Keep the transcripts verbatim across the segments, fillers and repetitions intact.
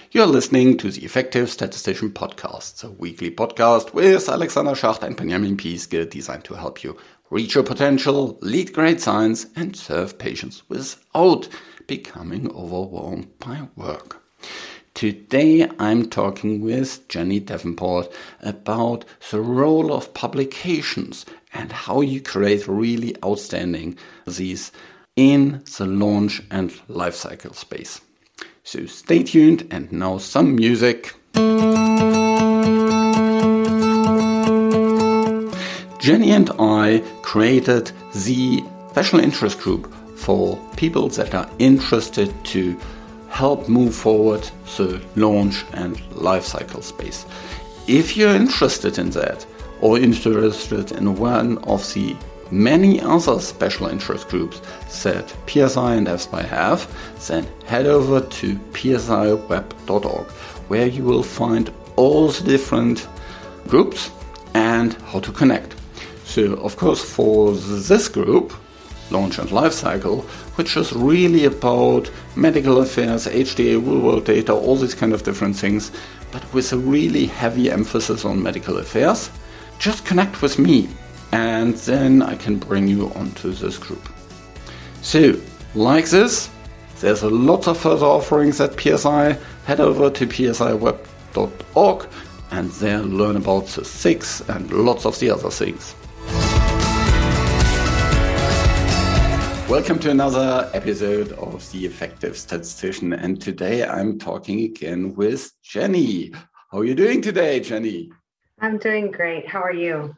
You're listening to the Effective Statistician Podcast, a weekly podcast with Alexander Schacht and Benjamin Piske, designed to help you reach your potential, lead great science, and serve patients without becoming overwhelmed by work. Today I'm talking with Jenny Davenport about the role of publications and how you create really outstanding disease in the launch and lifecycle space. So stay tuned, and now some music. Jenny and I created the special interest group for people that are interested to help move forward the launch and lifecycle space. If you're interested in that or interested in one of the many other special interest groups that P S I and F S P I have, then head over to P S I web dot org, where you will find all the different groups and how to connect. So, of course, for this group, Launch and Lifecycle, which is really about medical affairs, H D A, real-world data, all these kind of different things, but with a really heavy emphasis on medical affairs, just connect with me, and then I can bring you onto this group. So, like this, there's a lot of further offerings at P S I. Head over to P S I web dot org and there learn about the six and lots of the other things. Welcome to another episode of The Effective Statistician, and today I'm talking again with Jenny. How are you doing today, Jenny? I'm doing great. How are you?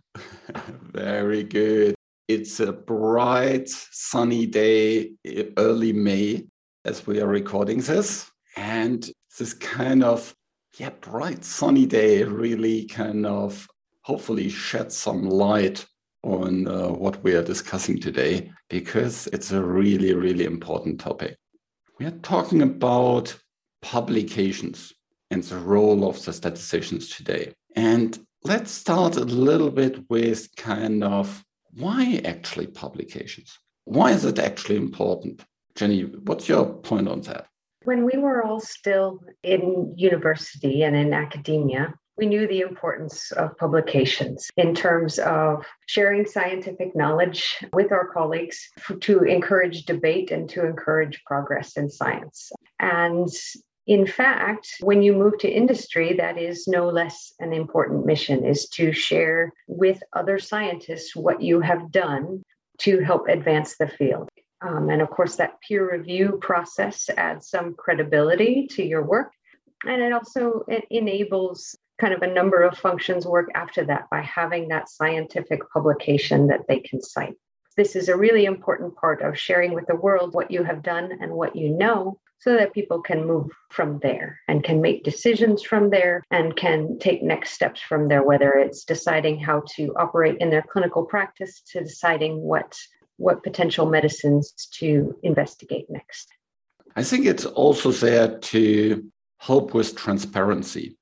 Very good. It's a bright, sunny day, early May, as we are recording this. And this kind of, yeah, bright, sunny day really kind of hopefully sheds some light on uh, what we are discussing today, because it's a really, really important topic. We are talking about publications and the role of the statisticians today. And let's start a little bit with kind of why actually publications? Why is it actually important? Jenny, what's your point on that? When we were all still in university and in academia, we knew the importance of publications in terms of sharing scientific knowledge with our colleagues to encourage debate and to encourage progress in science. And in fact, when you move to industry, that is no less an important mission, is to share with other scientists what you have done to help advance the field. Um, and of course, that peer review process adds some credibility to your work. And it also it enables kind of a number of functions work after that by having that scientific publication that they can cite. This is a really important part of sharing with the world what you have done and what you know, so that people can move from there and can make decisions from there and can take next steps from there, whether it's deciding how to operate in their clinical practice to deciding what, what potential medicines to investigate next. I think it's also there to help with transparency,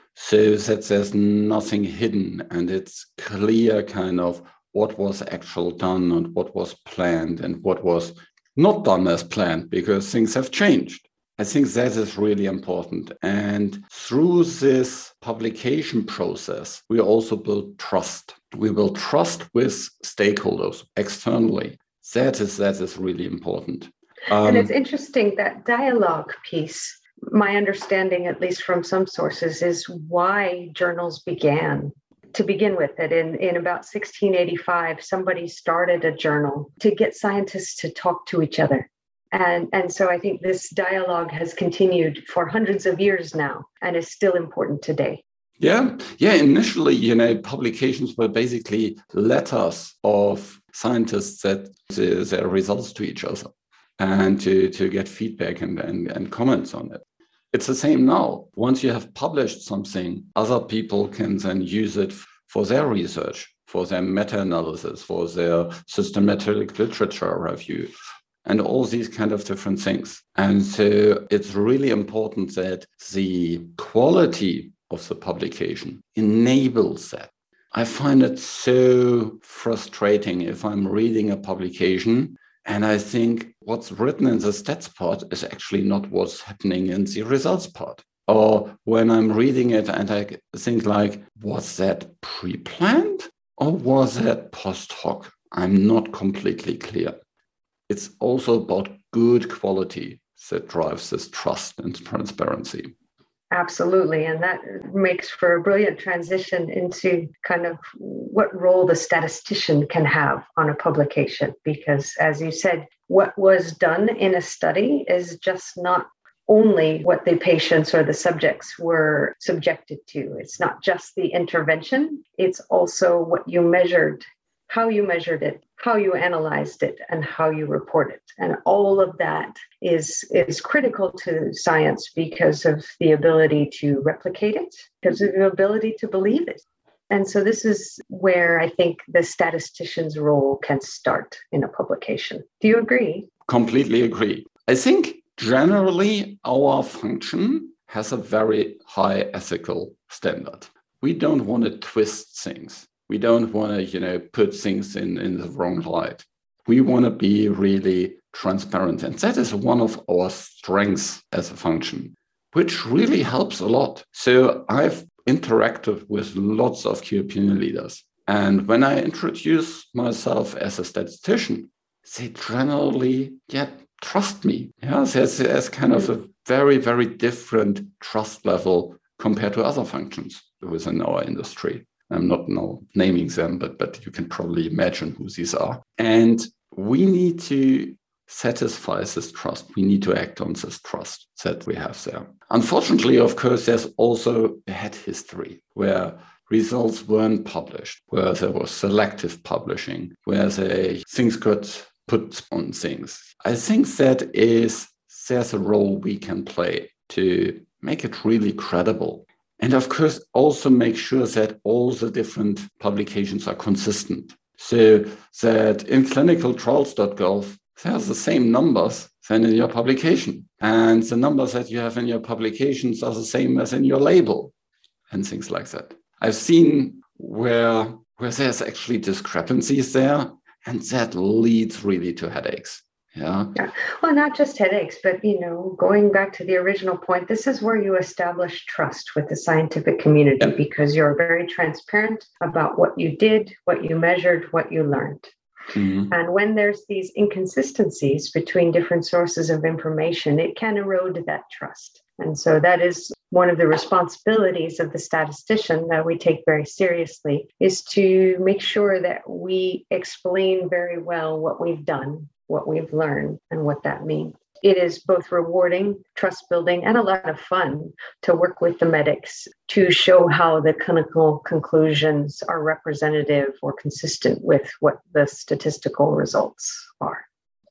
so that there's nothing hidden and it's clear kind of what was actually done and what was planned and what was not done as planned, because things have changed. I think that is really important. And through this publication process, we also build trust. We build trust with stakeholders externally. That is, that is really important. Um, and it's interesting, that dialogue piece, my understanding, at least from some sources, is why journals began. To begin with, that in, in about sixteen eighty-five, somebody started a journal to get scientists to talk to each other. And, and so I think this dialogue has continued for hundreds of years now and is still important today. Yeah, yeah. Initially, you know, publications were basically letters of scientists that uh, their results to each other and to, to get feedback and, and, and comments on it. It's the same now. Once you have published something, other people can then use it for their research, for their meta-analysis, for their systematic literature review, and all these kind of different things. And so it's really important that the quality of the publication enables that. I find it so frustrating if I'm reading a publication And I think what's written in the stats part is actually not what's happening in the results part. Or when I'm reading it and I think like, was that pre-planned or was that post hoc? I'm not completely clear. It's also about good quality that drives this trust and transparency. Absolutely. And that makes for a brilliant transition into kind of what role the statistician can have on a publication. Because as you said, what was done in a study is just not only what the patients or the subjects were subjected to. It's not just the intervention, it's also what you measured, how you measured it, how you analyzed it, and how you report it. And all of that is, is critical to science because of the ability to replicate it, because of the ability to believe it. And so this is where I think the statistician's role can start in a publication. Do you agree? Completely agree. I think generally our function has a very high ethical standard. We don't want to twist things. We don't want to, you know, put things in, in the wrong light. We want to be really transparent. And that is one of our strengths as a function, which really helps a lot. So I've interacted with lots of key opinion leaders. And when I introduce myself as a statistician, they generally, yeah, trust me. Yeah, there's, there's kind of a very, very different trust level compared to other functions within our industry. I'm not now naming them, but, but you can probably imagine who these are. And we need to satisfy this trust. We need to act on this trust that we have there. Unfortunately, of course, there's also a bad history where results weren't published, where there was selective publishing, where they, things got put on things. I think that is, there's a role we can play to make it really credible. And of course, also make sure that all the different publications are consistent. So that in clinical trials dot gov, there's the same numbers than in your publication. And the numbers that you have in your publications are the same as in your label and things like that. I've seen where, where there's actually discrepancies there, and that leads really to headaches. Yeah. Yeah. Well, not just headaches, but, you know, going back to the original point, this is where you establish trust with the scientific community yeah. because you're very transparent about what you did, what you measured, what you learned. Mm-hmm. And when there's these inconsistencies between different sources of information, it can erode that trust. And so that is one of the responsibilities of the statistician that we take very seriously, is to make sure that we explain very well what we've done, what we've learned, and what that means. It is both rewarding, trust building, and a lot of fun to work with the medics to show how the clinical conclusions are representative or consistent with what the statistical results are.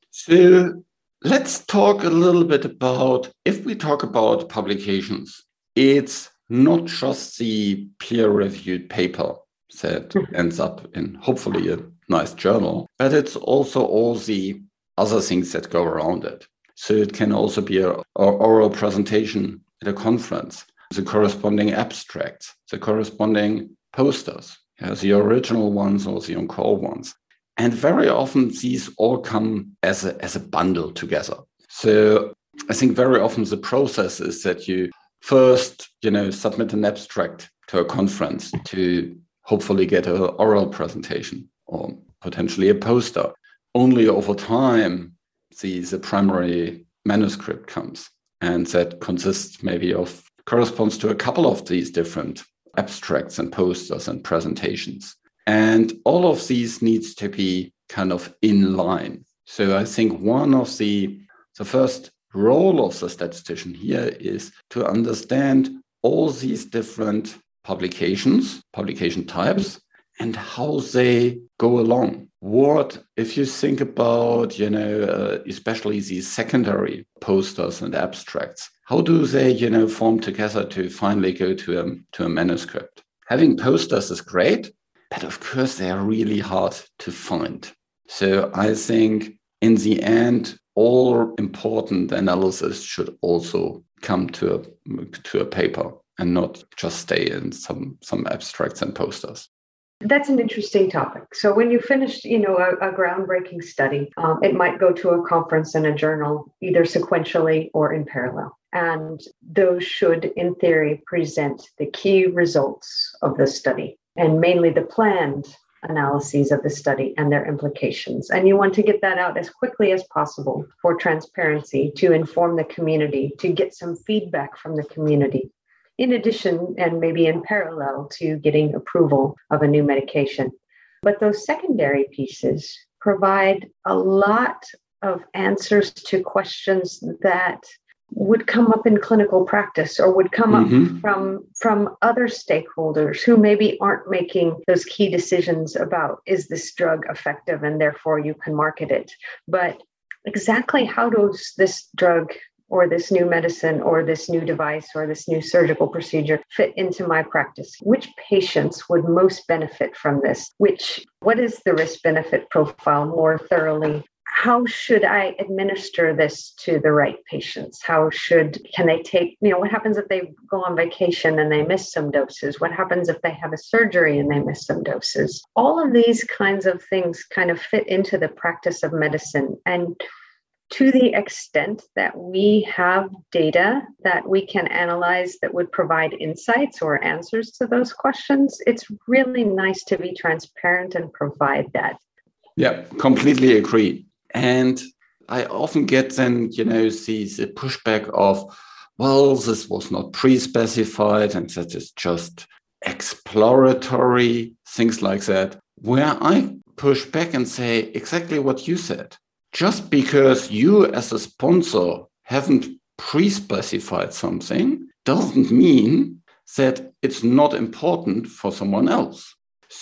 So let's talk a little bit about, if we talk about publications, it's not just the peer-reviewed paper that mm-hmm. ends up in hopefully a nice journal, but it's also all the other things that go around it. So it can also be an oral presentation at a conference, the corresponding abstracts, the corresponding posters, yeah, the original ones or the encore ones. And very often these all come as a, as a bundle together. So I think very often the process is that you first, you know, submit an abstract to a conference to hopefully get an oral presentation or potentially a poster. Only over time, the, the primary manuscript comes, and that consists maybe of, corresponds to a couple of these different abstracts and posters and presentations. And all of these needs to be kind of in line. So I think one of the, the first role of the statistician here is to understand all these different publications, publication types, and how they go along. What, if you think about, you know, uh, especially these secondary posters and abstracts, how do they, you know, form together to finally go to a, to a manuscript? Having posters is great, but of course they are really hard to find. So I think in the end, all important analysis should also come to a, to a paper and not just stay in some, some abstracts and posters. That's an interesting topic. So when you finish, you know, a, a groundbreaking study, um, it might go to a conference and a journal, either sequentially or in parallel. And those should, in theory, present the key results of the study, and mainly the planned analyses of the study and their implications. And you want to get that out as quickly as possible for transparency, to inform the community, to get some feedback from the community. In addition, and maybe in parallel to getting approval of a new medication. But those secondary pieces provide a lot of answers to questions that would come up in clinical practice, or would come mm-hmm. up from, from other stakeholders who maybe aren't making those key decisions about, is this drug effective, and therefore you can market it. But exactly how does this drug or this new medicine or this new device or this new surgical procedure fit into my practice? Which patients would most benefit from this? Which, what is the risk-benefit profile more thoroughly? How should I administer this to the right patients? How should, can they take, you know, what happens if they go on vacation and they miss some doses? What happens if they have a surgery and they miss some doses? All of these kinds of things kind of fit into the practice of medicine. And to the extent that we have data that we can analyze that would provide insights or answers to those questions, it's really nice to be transparent and provide that. Yeah, completely agree. And I often get then, you know, see the pushback of, well, this was not pre-specified and that is just exploratory, things like that, where I push back and say exactly what you said. Just because you as a sponsor haven't pre-specified something doesn't mean that it's not important for someone else.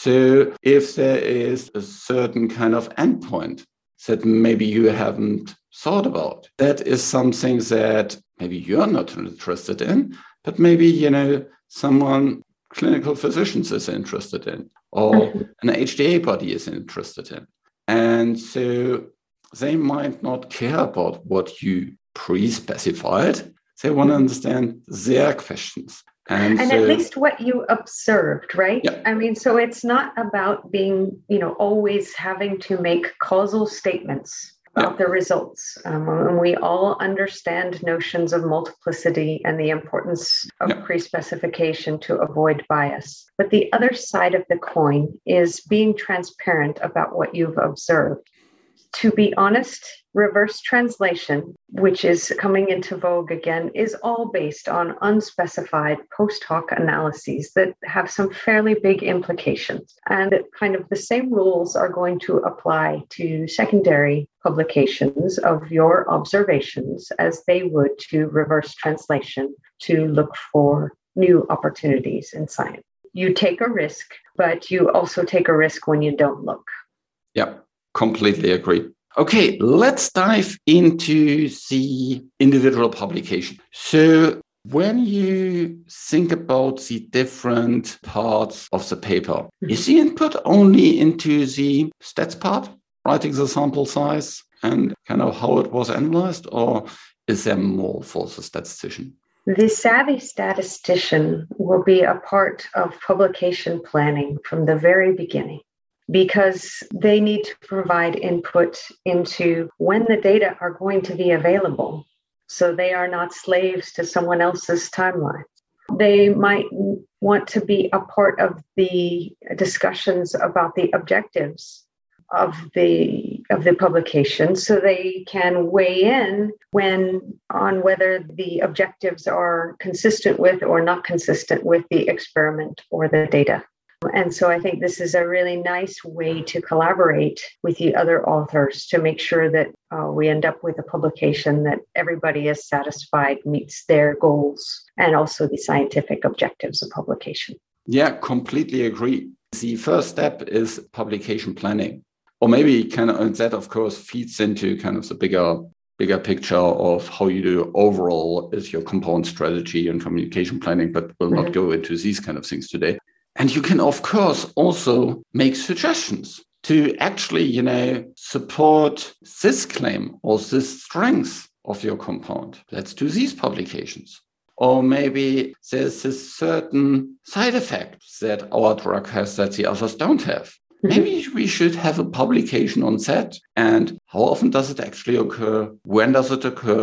So if there is a certain kind of endpoint that maybe you haven't thought about, that is something that maybe you're not interested in, but maybe, you know, someone, clinical physicians is interested in, or an H D A body is interested in. And so they might not care about what you pre-specified. They want to understand their questions. And, and so, at least what you observed, right? Yeah. I mean, so it's not about being, you know, always having to make causal statements about yeah. the results. Um, and we all understand notions of multiplicity and the importance of yeah. pre-specification to avoid bias. But the other side of the coin is being transparent about what you've observed. To be honest, reverse translation, which is coming into vogue again, is all based on unspecified post hoc analyses that have some fairly big implications. And that kind of the same rules are going to apply to secondary publications of your observations as they would to reverse translation to look for new opportunities in science. You take a risk, but you also take a risk when you don't look. Yeah. Completely agree. Okay, let's dive into the individual publication. So when you think about the different parts of the paper, mm-hmm. is the input only into the stats part, writing the sample size and kind of how it was analyzed, or is there more for the statistician? The savvy statistician will be a part of publication planning from the very beginning, because they need to provide input into when the data are going to be available, so they are not slaves to someone else's timeline. They might want to be a part of the discussions about the objectives of the of the publication, so they can weigh in when on whether the objectives are consistent with or not consistent with the experiment or the data. And so I think this is a really nice way to collaborate with the other authors to make sure that uh, we end up with a publication that everybody is satisfied, meets their goals, and also the scientific objectives of publication. Yeah, completely agree. The first step is publication planning. Or maybe kind of that, of course, feeds into kind of the bigger bigger picture of how you do overall is your compound strategy and communication planning, but we'll mm-hmm. not go into these kind of things today. And you can, of course, also make suggestions to actually, you know, support this claim or this strength of your compound. Let's do these publications. Or maybe there's a certain side effect that our drug has that the others don't have. Maybe we should have a publication on that. And how often does it actually occur? When does it occur?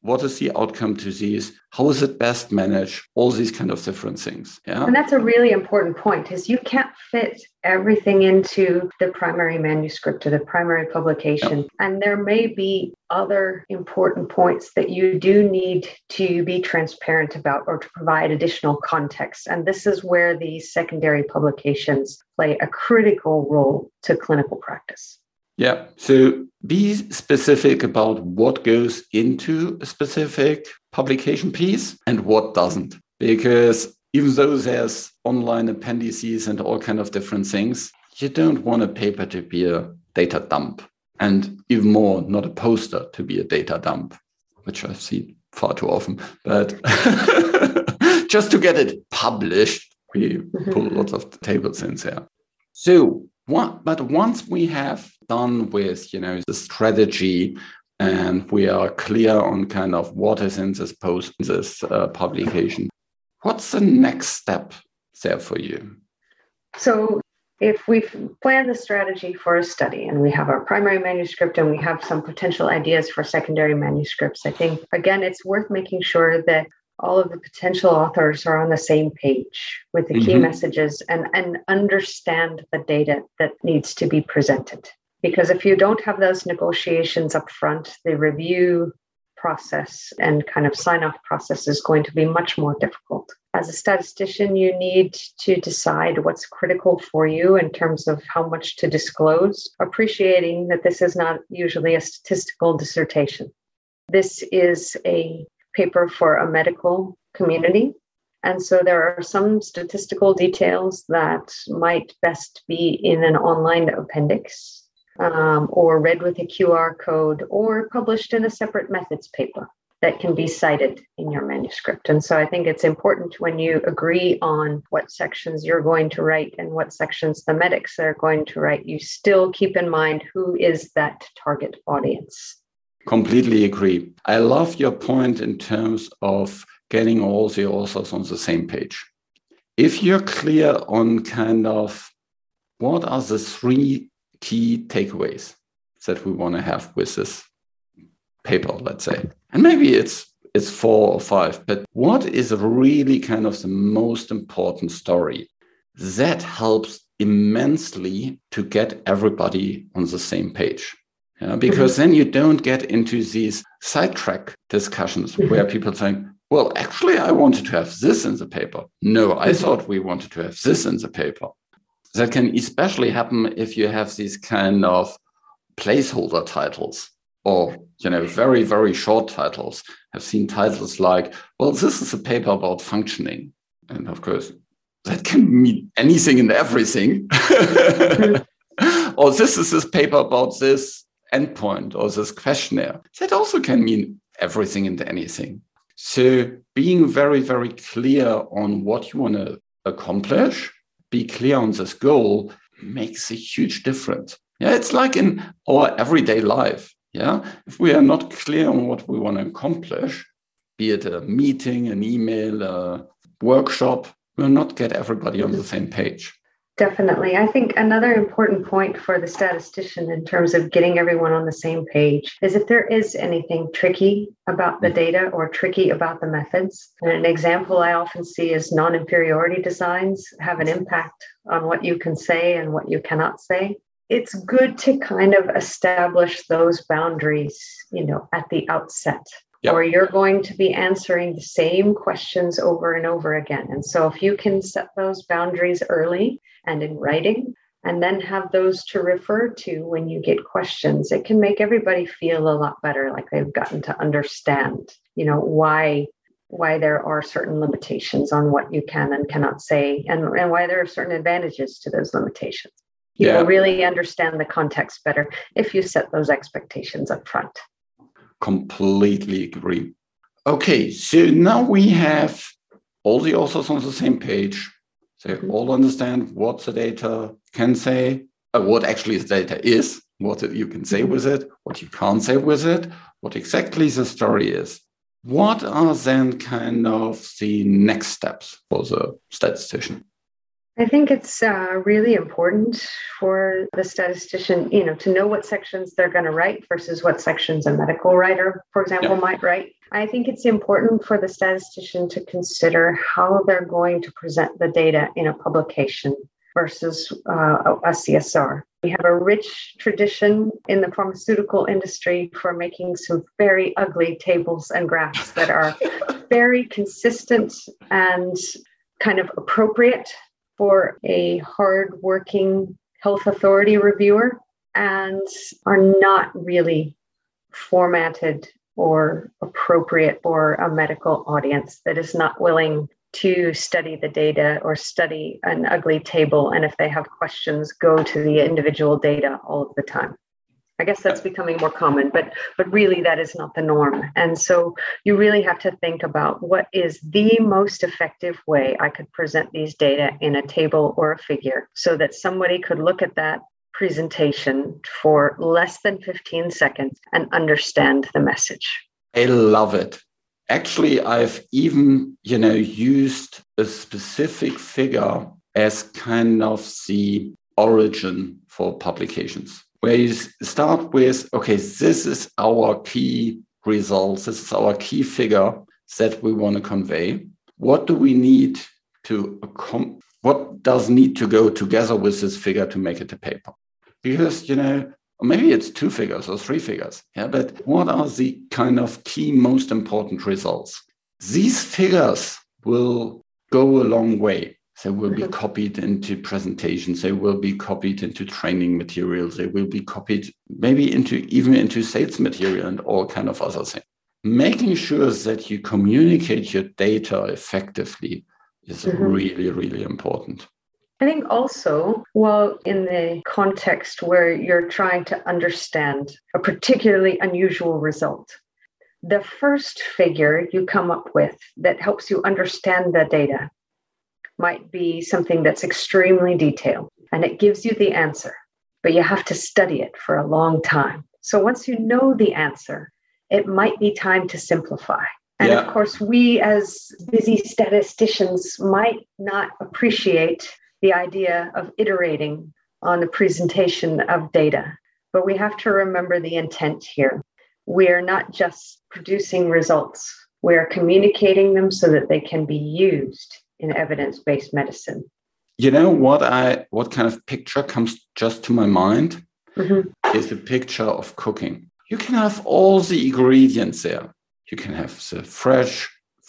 What is the outcome to these? How is it best managed? All these kind of different things. Yeah. And that's a really important point, is you can't fit everything into the primary manuscript or the primary publication. Yep. And there may be other important points that you do need to be transparent about or to provide additional context. And this is where these secondary publications play a critical role to clinical practice. Yeah. So be specific about what goes into a specific publication piece and what doesn't. Because even though there's online appendices and all kind of different things, you don't want a paper to be a data dump. And even more, not a poster to be a data dump, which I've seen far too often. But just to get it published, we pull lots of tables in there. So, what, but once we have done with, you know, the strategy and we are clear on kind of what is in this post, this uh, publication, what's the next step there for you? So if we've planned the strategy for a study and we have our primary manuscript and we have some potential ideas for secondary manuscripts, I think, again, it's worth making sure that all of the potential authors are on the same page with the key mm-hmm. messages and, and understand the data that needs to be presented. Because if you don't have those negotiations up front, the review process and kind of sign-off process is going to be much more difficult. As a statistician, you need to decide what's critical for you in terms of how much to disclose, appreciating that this is not usually a statistical dissertation. This is a paper for a medical community. And so there are some statistical details that might best be in an online appendix um, or read with a Q R code or published in a separate methods paper that can be cited in your manuscript. And so I think it's important when you agree on what sections you're going to write and what sections the medics are going to write, you still keep in mind who is that target audience. Completely agree. I love your point in terms of getting all the authors on the same page. If you're clear on kind of what are the three key takeaways that we want to have with this paper, let's say, and maybe it's it's four or five, but what is really kind of the most important story that helps immensely to get everybody on the same page? Yeah, because mm-hmm. then you don't get into these sidetrack discussions mm-hmm. where people think, well, actually, I wanted to have this in the paper. No, I mm-hmm. thought we wanted to have this in the paper. That can especially happen if you have these kind of placeholder titles or, you know, very, very short titles. I've seen titles like, well, this is a paper about functioning. And of course, that can mean anything and everything. Mm-hmm. Or this is this paper about this endpoint or this questionnaire. That also can mean everything and anything. So being very, very clear on what you want to accomplish, be clear on this goal makes a huge difference. Yeah, it's like in our everyday life. Yeah, if we are not clear on what we want to accomplish, be it a meeting, an email, a workshop, we'll not get everybody on the same page. Definitely. I think another important point for the statistician in terms of getting everyone on the same page is if there is anything tricky about the data or tricky about the methods. And an example I often see is non-inferiority designs have an impact on what you can say and what you cannot say. It's good to kind of establish those boundaries, you know, at the outset. Yep. Or you're going to be answering the same questions over and over again. And so if you can set those boundaries early and in writing, and then have those to refer to when you get questions, it can make everybody feel a lot better, like they've gotten to understand, you know, why why there are certain limitations on what you can and cannot say, and, and why there are certain advantages to those limitations. You yeah. will really understand the context better if you set those expectations up front. Completely agree. Okay, so now we have all the authors on the same page. They mm-hmm. all understand what the data can say, uh, what actually the data is, what you can say mm-hmm. with it, what you can't say with it, what exactly the story is. What are then kind of the next steps for the statistician? I think it's uh, really important for the statistician, you know, to know what sections they're going to write versus what sections a medical writer, for example, yeah. might write. I think it's important for the statistician to consider how they're going to present the data in a publication versus uh, a C S R. We have a rich tradition in the pharmaceutical industry for making some very ugly tables and graphs that are very consistent and kind of appropriate for a hard-working health authority reviewer and are not really formatted or appropriate for a medical audience that is not willing to study the data or study an ugly table. And if they have questions, go to the individual data all of the time. I guess that's becoming more common, but but really that is not the norm. And so you really have to think about what is the most effective way I could present these data in a table or a figure so that somebody could look at that presentation for less than fifteen seconds and understand the message. I love it. Actually, I've even, you know, used a specific figure as kind of the origin for publications, where you start with, okay, this is our key results, this is our key figure that we want to convey. What do we need to, what does need to go together with this figure to make it a paper? Because, you know, maybe it's two figures or three figures, yeah, but what are the kind of key, most important results? These figures will go a long way. They will be copied into presentations. They will be copied into training materials. They will be copied maybe into even into sales material and all kind of other things. Making sure that you communicate your data effectively is mm-hmm. really, really important. I think also, well, in the context where you're trying to understand a particularly unusual result, the first figure you come up with that helps you understand the data might be something that's extremely detailed and it gives you the answer, but you have to study it for a long time. So once you know the answer, it might be time to simplify. And yeah. of course, we as busy statisticians might not appreciate the idea of iterating on the presentation of data. But we have to remember the intent here. We are not just producing results. We are communicating them so that they can be used in evidence-based medicine. You know what I what kind of picture comes just to my mind mm-hmm. is a picture of cooking. You can have all the ingredients there. You can have the fresh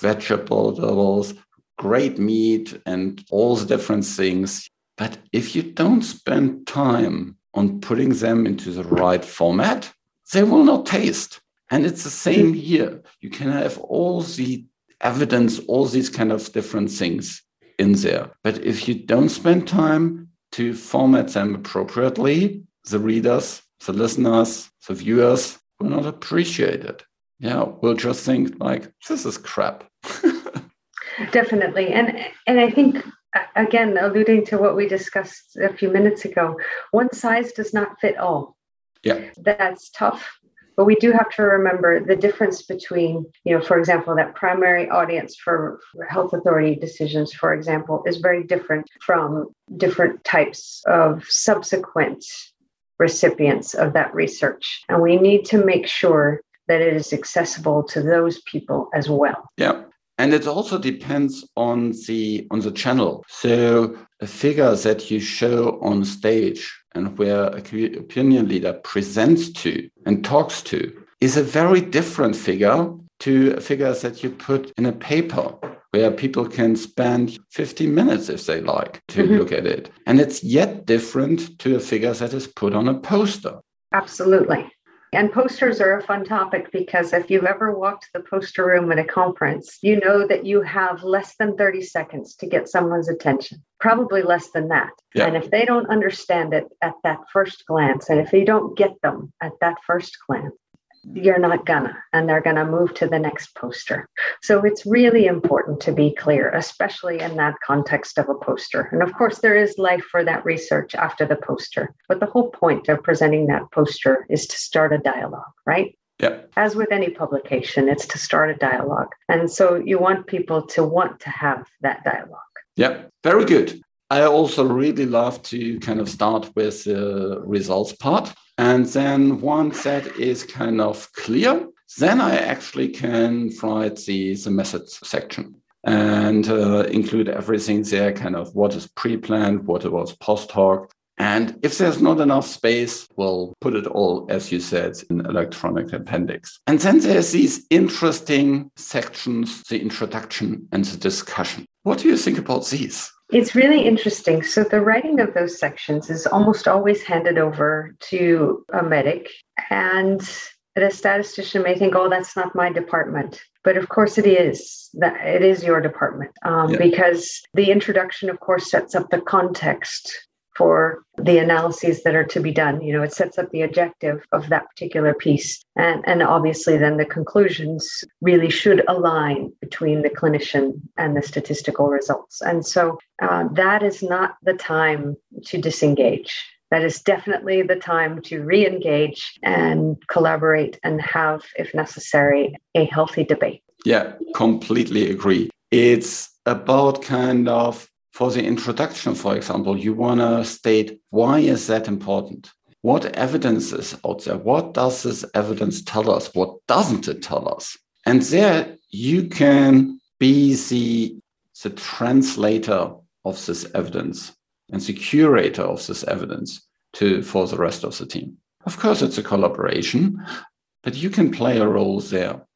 vegetables, great meat and all the different things. But if you don't spend time on putting them into the right format, they will not taste. And it's the same here. You can have all the evidence, all these kind of different things in there. But if you don't spend time to format them appropriately, the readers, the listeners, the viewers will not appreciate it. Yeah, we'll just think like, this is crap. Definitely. And and I think, again, alluding to what we discussed a few minutes ago, one size does not fit all. Yeah. That's tough. But we do have to remember the difference between, you know, for example, that primary audience for, for health authority decisions, for example, is very different from different types of subsequent recipients of that research. And we need to make sure that it is accessible to those people as well. Yeah. And it also depends on the on the channel. So a figure that you show on stage and where a key opinion leader presents to and talks to is a very different figure to a figure that you put in a paper where people can spend fifteen minutes if they like to mm-hmm. look at it. And it's yet different to a figure that is put on a poster. Absolutely. And posters are a fun topic because if you've ever walked the poster room at a conference, you know that you have less than thirty seconds to get someone's attention, probably less than that. Yeah. And if they don't understand it at that first glance, and if you don't get them at that first glance, you're not gonna, and they're gonna move to the next poster. So it's really important to be clear, especially in that context of a poster. And of course, there is life for that research after the poster. But the whole point of presenting that poster is to start a dialogue, right? Yeah. As with any publication, it's to start a dialogue. And so you want people to want to have that dialogue. Yeah, very good. I also really love to kind of start with the results part. And then once that is kind of clear, Then I actually can write the, the methods section and uh, include everything there, kind of what is pre-planned, what was post hoc. And if there's not enough space, we'll put it all, as you said, in electronic appendix. And then there's these interesting sections, the introduction and the discussion. What do you think about these? It's really interesting. So the writing of those sections is almost always handed over to a medic, and a statistician may think, oh, that's not my department. But of course it is. That it is your department um, yeah. because the introduction, of course, sets up the context for the analyses that are to be done. You know, it sets up the objective of that particular piece. And, and obviously then the conclusions really should align between the clinician and the statistical results. And so uh, that is not the time to disengage. That is definitely the time to re-engage and collaborate and have, if necessary, a healthy debate. Yeah, completely agree. It's about kind of, for the introduction, for example, you want to state, why is that important? What evidence is out there? What does this evidence tell us? What doesn't it tell us? And there you can be the, the translator of this evidence and the curator of this evidence to for the rest of the team. Of course, it's a collaboration, but you can play a role there.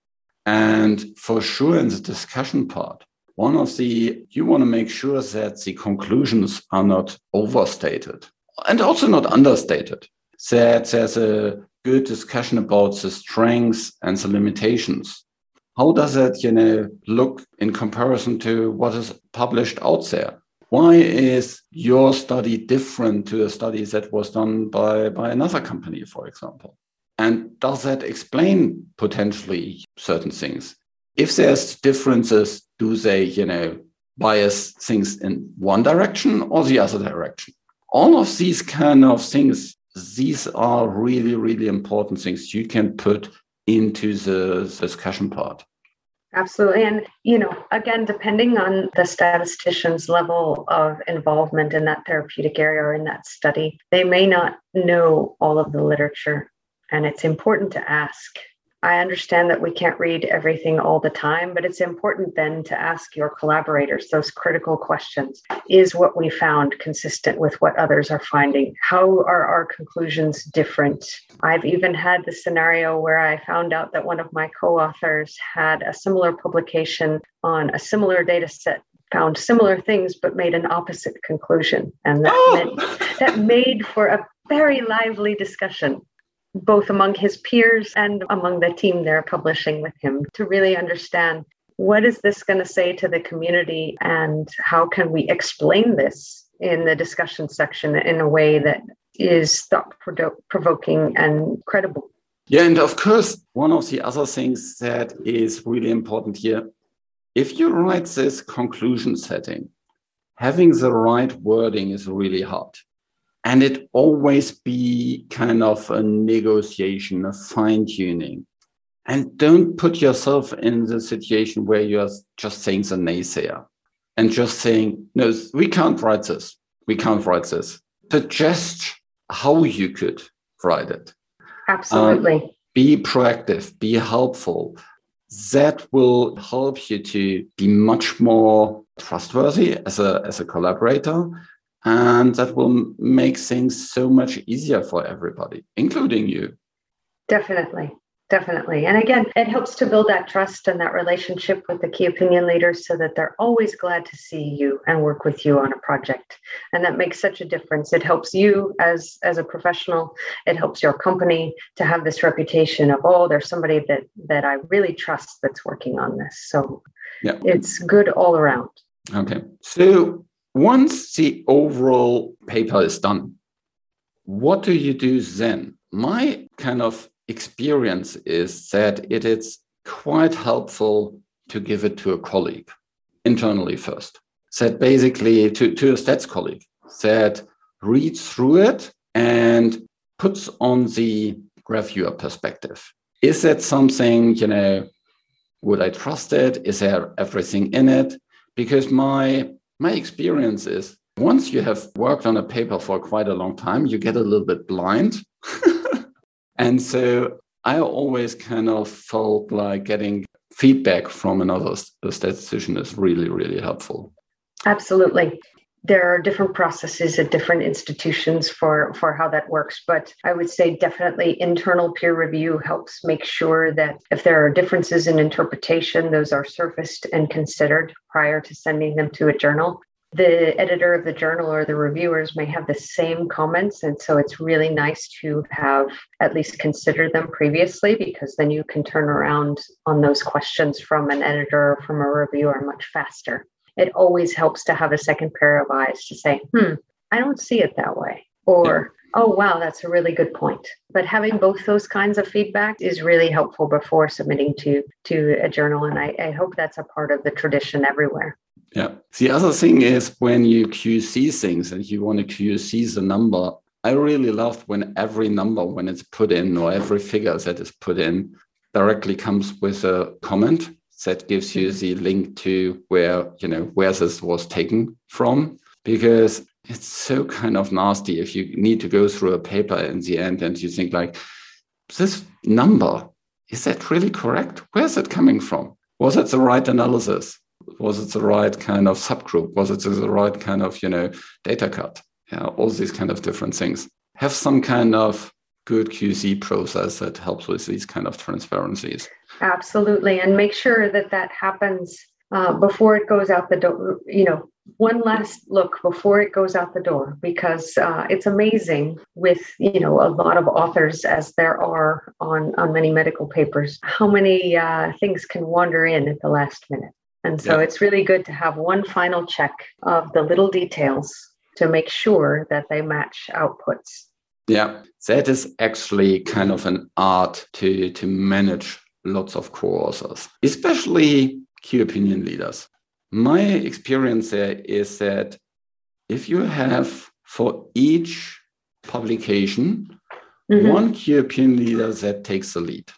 And for sure, in the discussion part, one of the, you want to make sure that the conclusions are not overstated and also not understated, that there's a good discussion about the strengths and the limitations. How does it, you know, look in comparison to what is published out there? Why is your study different to a study that was done by, by another company, for example? And does that explain potentially certain things? If there's differences, do they, you know, bias things in one direction or the other direction? All of these kind of things, these are really, really important things you can put into the discussion part. Absolutely. And, you know, again, depending on the statistician's level of involvement in that therapeutic area or in that study, they may not know all of the literature. And it's important to ask. I understand that we can't read everything all the time, but it's important then to ask your collaborators those critical questions. Is what we found consistent with what others are finding? How are our conclusions different? I've even had the scenario where I found out that one of my co-authors had a similar publication on a similar data set, found similar things, but made an opposite conclusion. And that, oh. meant, that made for a very lively discussion, both among his peers and among the team they're publishing with him, to really understand what is this going to say to the community and how can we explain this in the discussion section in a way that is thought-provoking and credible. Yeah, and of course, one of the other things that is really important here, if you write this conclusion setting, having the right wording is really hard. And it always be kind of a negotiation, a fine-tuning. And don't put yourself in the situation where you're just saying the naysayer and just saying, no, we can't write this. We can't write this. Suggest how you could write it. Absolutely. Um, be proactive, be helpful. That will help you to be much more trustworthy as a, as a collaborator. And that will make things so much easier for everybody, including you. Definitely. Definitely. And again, it helps to build that trust and that relationship with the key opinion leaders so that they're always glad to see you and work with you on a project. And that makes such a difference. It helps you as, as a professional. It helps your company to have this reputation of, oh, there's somebody that, that I really trust that's working on this. So yeah. It's good all around. Okay. So once the overall paper is done, what do you do then? My kind of experience is that it is quite helpful to give it to a colleague internally first. That basically to, to a stats colleague that reads through it and puts on the reviewer perspective. Is that something, you know, would I trust it? Is there everything in it? Because my my experience is once you have worked on a paper for quite a long time, you get a little bit blind. And so I always kind of felt like getting feedback from another statistician is really, really helpful. Absolutely. There are different processes at different institutions for, for how that works. But I would say definitely internal peer review helps make sure that if there are differences in interpretation, those are surfaced and considered prior to sending them to a journal. The editor of the journal or the reviewers may have the same comments. And so it's really nice to have at least considered them previously, because then you can turn around on those questions from an editor or from a reviewer much faster. It always helps to have a second pair of eyes to say, hmm, I don't see it that way. Or, yeah. oh, wow, that's a really good point. But having both those kinds of feedback is really helpful before submitting to, to a journal. And I, I hope that's a part of the tradition everywhere. Yeah. The other thing is when you Q C things and you want to Q C the number, I really love when every number, when it's put in, or every figure that is put in, directly comes with a comment that gives you the link to where, you know, where this was taken from, because it's so kind of nasty if you need to go through a paper in the end and you think like, this number, is that really correct? Where's it coming from? Was it the right analysis? Was it the right kind of subgroup? Was it the right kind of, you know, data cut? Yeah, all these kind of different things. Have some kind of good Q C process that helps with these kind of transparencies. Absolutely. And make sure that that happens uh, before it goes out the door, you know, one last look before it goes out the door, because uh, it's amazing with, you know, a lot of authors, as there are on, on many medical papers, how many uh, things can wander in at the last minute. And so yeah. It's really good to have one final check of the little details to make sure that they match outputs. Yeah, that is actually kind of an art to, to manage lots of co-authors, especially key opinion leaders. My experience there is that if you have for each publication, mm-hmm. one key opinion leader that takes the lead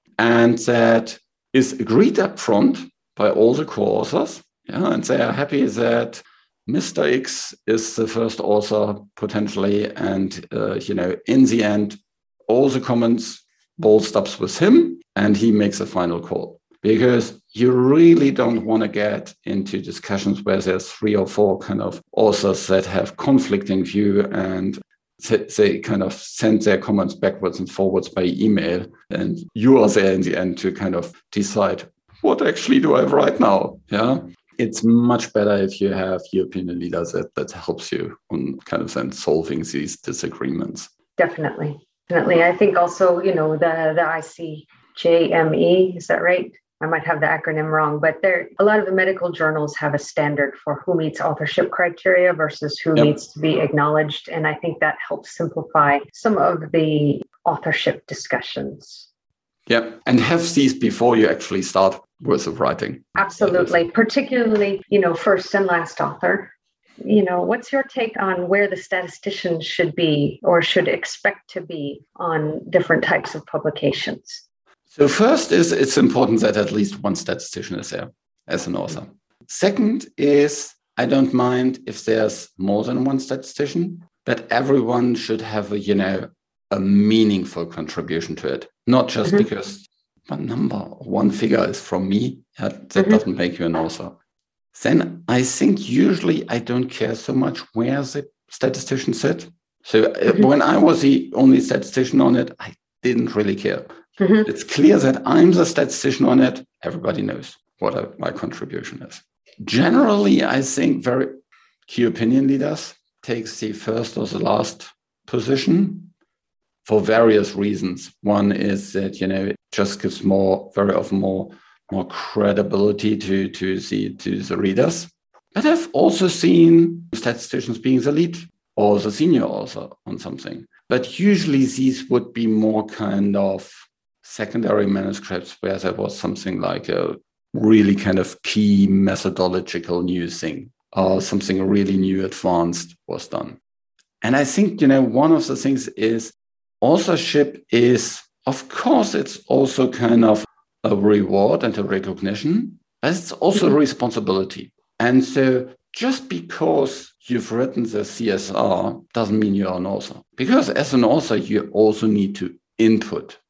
and that is agreed up front by all the co-authors, yeah, and they are happy that Mister X is the first author potentially, and uh, you know, in the end, all the comments ball stops with him, and he makes a final call. Because you really don't want to get into discussions where there's three or four kind of authors that have conflicting view, and they kind of send their comments backwards and forwards by email, and you are there in the end to kind of decide, what actually do I write now? Yeah. It's much better if you have your opinion leaders that, that helps you on kind of then solving these disagreements. Definitely. Definitely. I think also, you know, the, the I C J M E, is that right? I might have the acronym wrong, but there, a lot of the medical journals have a standard for who meets authorship criteria versus who yep. needs to be acknowledged. And I think that helps simplify some of the authorship discussions. Yeah, and have these before you actually start with writing. Absolutely, particularly, you know, first and last author. You know, what's your take on where the statistician should be or should expect to be on different types of publications? So first is it's important that at least one statistician is there as an author. Second is I don't mind if there's more than one statistician, but everyone should have a, you know, a meaningful contribution to it. Not just mm-hmm. because one number, one figure is from me, that, that mm-hmm. doesn't make you an author. Then I think usually I don't care so much where the statistician sit. So mm-hmm. when I was the only statistician on it, I didn't really care. Mm-hmm. It's clear that I'm the statistician on it. Everybody knows what I, my contribution is. Generally, I think very key opinion leaders takes the first or the last position for various reasons. One is that, you know, it just gives more, very often more, more credibility to, to, the, to the readers. But I've also seen statisticians being the lead or the senior author on something. But usually these would be more kind of secondary manuscripts where there was something like a really kind of key methodological new thing or something really new advanced was done. And I think, you know, one of the things is authorship is, of course, it's also kind of a reward and a recognition, but it's also a responsibility. And so just because you've written the C S R doesn't mean you're an author. Because as an author, you also need to input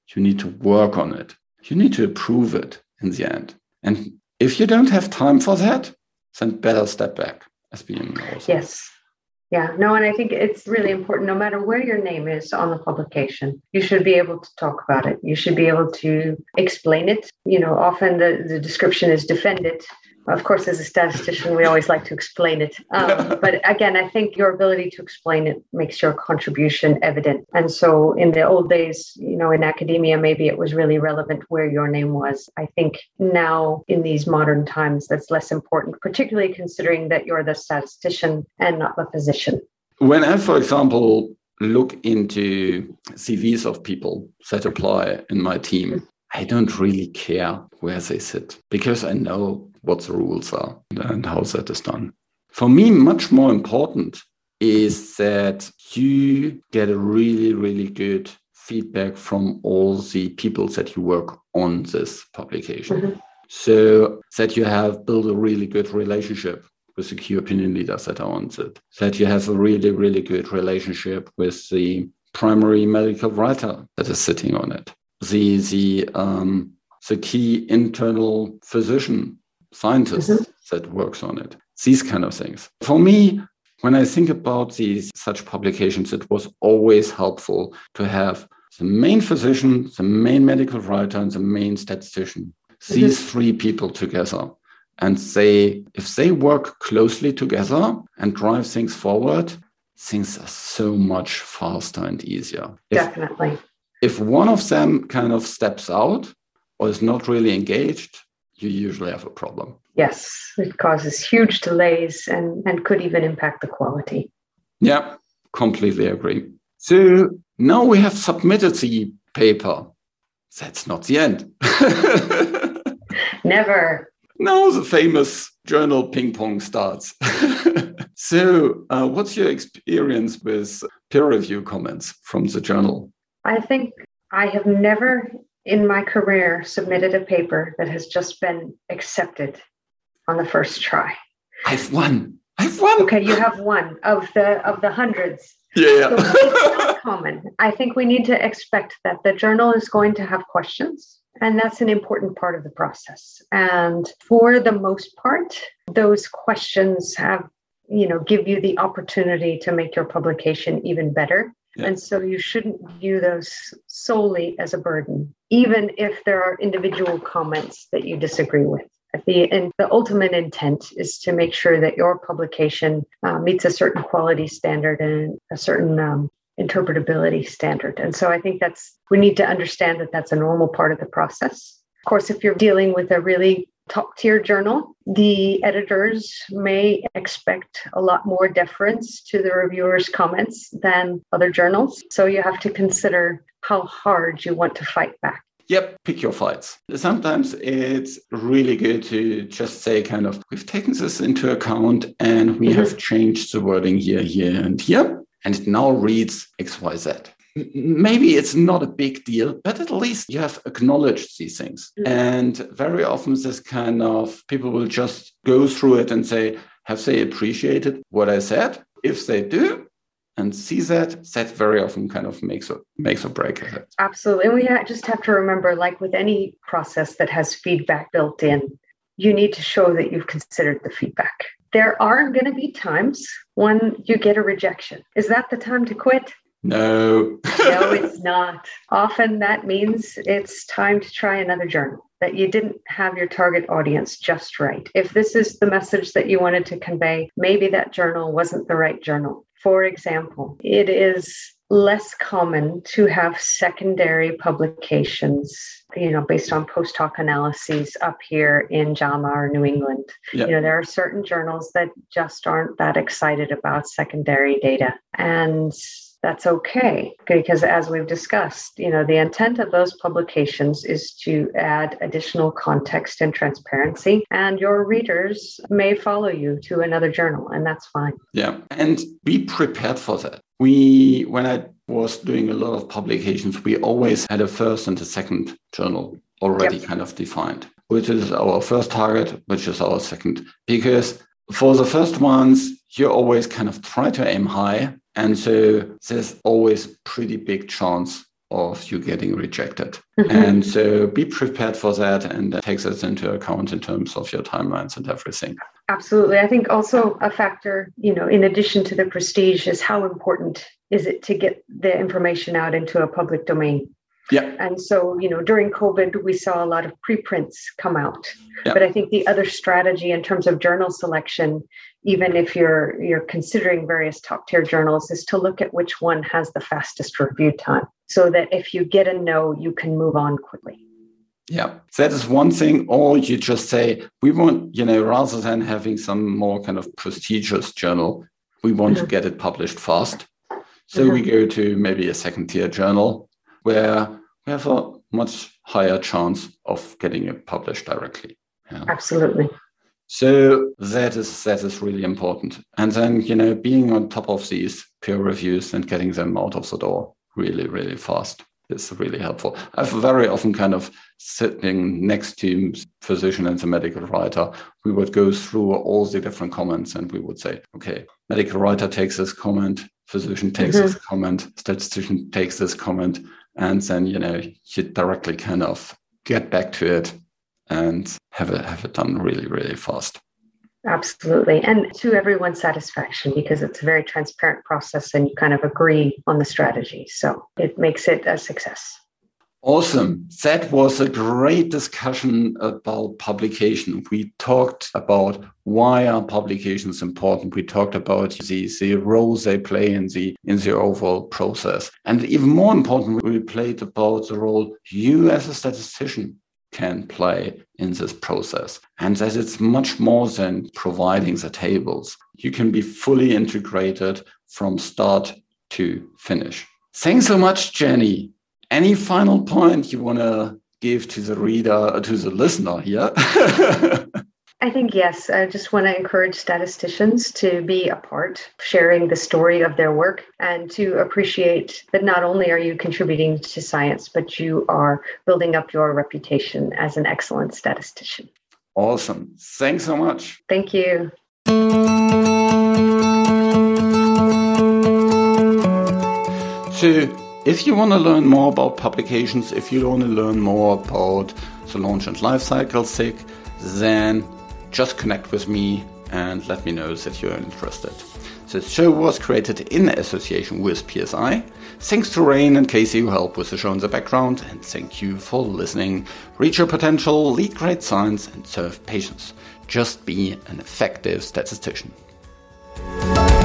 You need to work on it. You need to approve it in the end. And if you don't have time for that, then better step back as being also. Yes. Yeah, no, and I think it's really important, no matter where your name is on the publication, you should be able to talk about it. You should be able to explain it. You know, often the, the description is defend it. Of course, as a statistician, we always like to explain it. Um, but again, I think your ability to explain it makes your contribution evident. And so in the old days, you know, in academia, maybe it was really relevant where your name was. I think now in these modern times, that's less important, particularly considering that you're the statistician and not the physician. When I, for example, look into C Vs of people that apply in my team, I don't really care where they sit because I know what the rules are and how that is done. For me, much more important is that you get a really, really good feedback from all the people that you work on this publication. Mm-hmm. So that you have built a really good relationship with the key opinion leaders that are on it, that you have a really, really good relationship with the primary medical writer that is sitting on it, the, the, um, the key internal physician scientist mm-hmm. that works on it, these kind of things. For me, when I think about these such publications, it was always helpful to have the main physician, the main medical writer, and the main statistician, mm-hmm. these three people together. And they, if they work closely together and drive things forward, things are so much faster and easier. If, Definitely. If one of them kind of steps out or is not really engaged, you usually have a problem. Yes, it causes huge delays and, and could even impact the quality. Yeah, completely agree. So now we have submitted the paper. That's not the end. Never. Now the famous journal ping pong starts. So uh, what's your experience with peer review comments from the journal? I think I have never in my career submitted a paper that has just been accepted on the first try. I've won. I've won. Okay, you have one of the of the hundreds. Yeah. So it's not common. I think we need to expect that the journal is going to have questions, and that's an important part of the process. And for the most part, those questions have, you know, give you the opportunity to make your publication even better. Yeah. And so you shouldn't view those solely as a burden, even if there are individual comments that you disagree with. The, and the ultimate intent is to make sure that your publication uh, meets a certain quality standard and a certain um, interpretability standard. And so I think that's, we need to understand that that's a normal part of the process. Of course, if you're dealing with a really top tier journal, the editors may expect a lot more deference to the reviewers' comments than other journals. So you have to consider how hard you want to fight back. Yep, pick your fights. Sometimes it's really good to just say kind of, we've taken this into account and we mm-hmm. have changed the wording here, here, and here, and it now reads X Y Z. Maybe it's not a big deal, but at least you have acknowledged these things. Mm-hmm. And very often this kind of people will just go through it and say, have they appreciated what I said? If they do, and see that, that very often kind of makes or, makes or break it. Absolutely. And we ha- just have to remember, like with any process that has feedback built in, you need to show that you've considered the feedback. There are going to be times when you get a rejection. Is that the time to quit? No. No, it's not. Often that means it's time to try another journal, that you didn't have your target audience just right. If this is the message that you wanted to convey, maybe that journal wasn't the right journal. For example, it is less common to have secondary publications, you know, based on post hoc analyses up here in JAMA or New England. Yep. You know, there are certain journals that just aren't that excited about secondary data. And that's okay, because as we've discussed, you know, the intent of those publications is to add additional context and transparency, and your readers may follow you to another journal, and that's fine. Yeah, and be prepared for that. We, when I was doing a lot of publications, we always had a first and a second journal already yep. kind of defined, which is our first target, which is our second, because for the first ones, you always kind of try to aim high. And so there's always pretty big chance of you getting rejected. Mm-hmm. And so be prepared for that, and that takes that into account in terms of your timelines and everything. Absolutely. I think also a factor, you know, in addition to the prestige, is how important is it to get the information out into a public domain. Yeah. And so, you know, during COVID, we saw a lot of preprints come out. Yeah. But I think the other strategy in terms of journal selection, even if you're you're considering various top tier journals, is to look at which one has the fastest review time, so that if you get a no, you can move on quickly. Yeah, that is one thing. Or you just say, we want, you know, rather than having some more kind of prestigious journal, we want mm-hmm. to get it published fast. So mm-hmm. we go to maybe a second tier journal where we have a much higher chance of getting it published directly. Yeah. Absolutely. So that is that is really important. And then, you know, being on top of these peer reviews and getting them out of the door really, really fast is really helpful. I've very often kind of sitting next to physician and the medical writer, we would go through all the different comments and we would say, okay, medical writer takes this comment, physician takes mm-hmm. this comment, statistician takes this comment, and then, you know, you directly kind of get back to it and have it, have it done really, really fast. Absolutely. And to everyone's satisfaction, because it's a very transparent process and you kind of agree on the strategy. So it makes it a success. Awesome. That was a great discussion about publication. We talked about why are publications important. We talked about the, the roles they play in the, in the overall process. And even more important, we played about the role you as a statistician can play in this process, and that it's much more than providing the tables. You can be fully integrated from start to finish. Thanks so much, Jenny. Any final point you want to give to the reader, to the listener here? I think, yes, I just want to encourage statisticians to be a part, sharing the story of their work, and to appreciate that not only are you contributing to science, but you are building up your reputation as an excellent statistician. Awesome. Thanks so much. Thank you. So, if you want to learn more about publications, if you want to learn more about the launch and lifecycle S I C, then just connect with me and let me know that you're interested. This show was created in association with P S I. Thanks to Rain and Casey who helped with the show in the background, and thank you for listening. Reach your potential, lead great science, and serve patients. Just be an effective statistician.